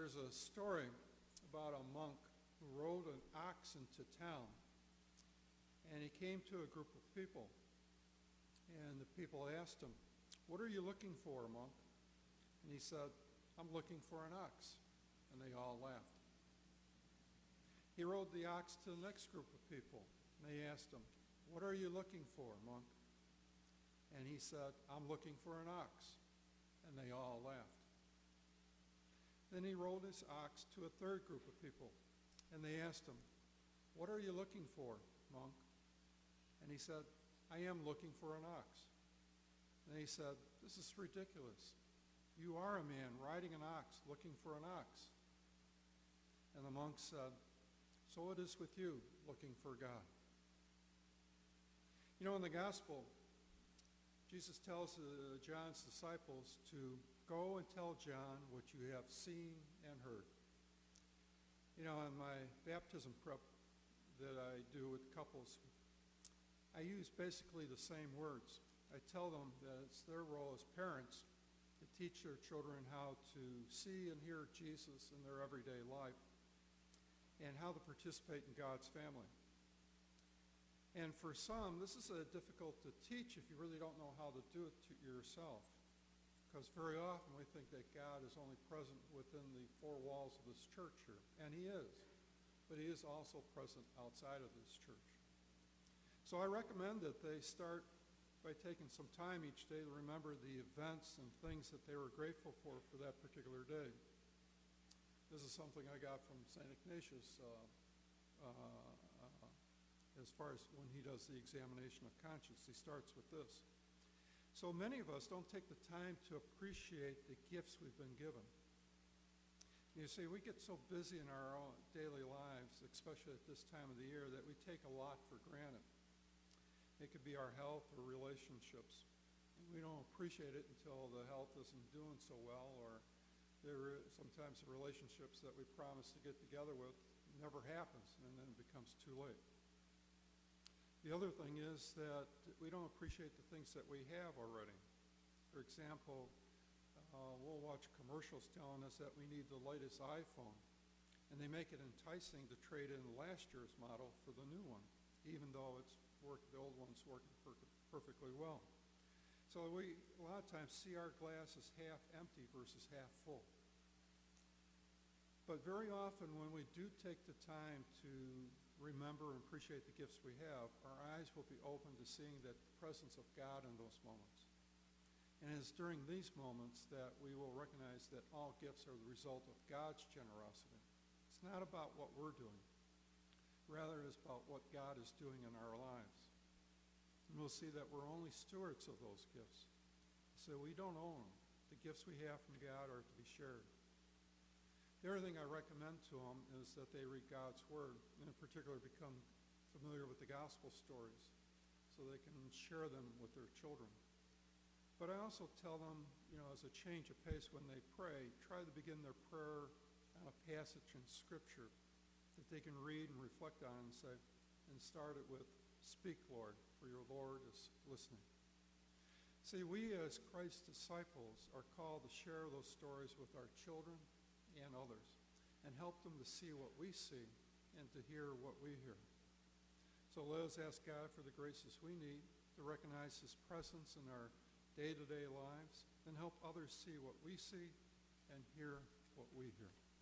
there's a story about a monk who rode an ox into town. And he came to a group of people. And the people asked him, "What are you looking for, monk?" And he said, "I'm looking for an ox." And they all laughed. He rode the ox to the next group of people. And they asked him, "What are you looking for, monk?" And he said, "I'm looking for an ox." And they all laughed. Then he rode his ox to a third group of people. And they asked him, "What are you looking for, monk?" And he said, "I am looking for an ox." And he said, "This is ridiculous. You are a man riding an ox, looking for an ox." And the monk said, "So it is with you, looking for God." You know, in the gospel, Jesus tells John's disciples to go and tell John what you have seen and heard. You know, in my baptism prep that I do with couples, I use basically the same words. I tell them that it's their role as parents to teach their children how to see and hear Jesus in their everyday life and how to participate in God's family. And for some, this is difficult to teach if you really don't know how to do it to yourself. Because very often we think that God is only present within the four walls of this church here. And he is. But he is also present outside of this church. So I recommend that they start by taking some time each day to remember the events and things that they were grateful for that particular day. This is something I got from St. Ignatius as far as when he does the examination of conscience. He starts with this. So many of us don't take the time to appreciate the gifts we've been given. You see, we get so busy in our own daily lives, especially at this time of the year, that we take a lot for granted. It could be our health or relationships. And we don't appreciate it until the health isn't doing so well, or sometimes the relationships that we promise to get together with never happens, and then it becomes too late. The other thing is that we don't appreciate the things that we have already. For example, we'll watch commercials telling us that we need the latest iPhone, and they make it enticing to trade in last year's model for the new one, even though the old one's working perfectly well. So we a lot of times see our glass as half empty versus half full. But very often when we do take the time to remember and appreciate the gifts we have, our eyes will be open to seeing the presence of God in those moments. And it's during these moments that we will recognize that all gifts are the result of God's generosity. It's not about what we're doing. Rather, it's about what God is doing in our lives. And we'll see that we're only stewards of those gifts. So we don't own them. The gifts we have from God are to be shared. The other thing I recommend to them is that they read God's Word, and in particular become familiar with the gospel stories so they can share them with their children. But I also tell them, as a change of pace when they pray, try to begin their prayer on a passage in Scripture that they can read and reflect on and start it with, "Speak, Lord, for your Lord is listening." See, we as Christ's disciples are called to share those stories with our children and others, and help them to see what we see and to hear what we hear. So let us ask God for the graces we need to recognize his presence in our day-to-day lives and help others see what we see and hear what we hear.